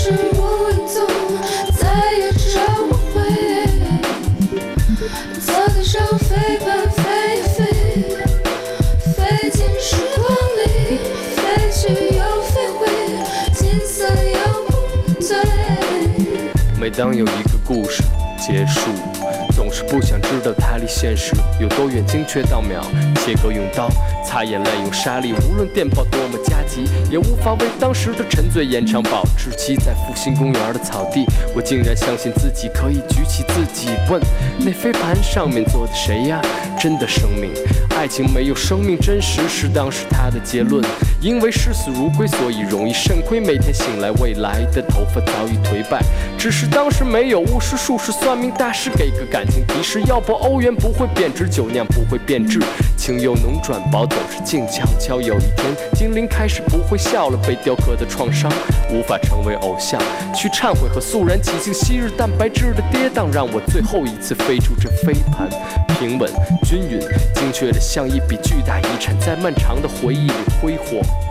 是无影踪，再也找不回。草地上飞奔飞呀飞，飞进时光里，飞去又飞回，金色又不对。 每当有一个故事结束，总是不想知道它离现实有多远，精确到秒。切割用刀，擦眼泪用沙粒，无论电报多么加急，也无法为当时的沉醉延长保质期。在复兴公园的草地，我竟然相信自己可以举起自己，问那飞盘上面坐的谁呀？真的生命，爱情没有生命真实，是当时他的结论。因为视死如归，所以容易肾亏。每天醒来，未来的头发早已颓败，只是当时没有巫师、术士、算命大师给个感情提示，要不欧元不会贬值，酒酿不会变质，情又浓转薄，总是静悄悄。有一天，精灵开始不会笑了，被雕刻的创伤无法成为偶像，去忏悔和肃然起敬。昔日蛋白质的跌宕，让我最后一次飞出这飞盘，平稳、均匀、精确的像一笔巨大遗产，在漫长的回忆里挥霍。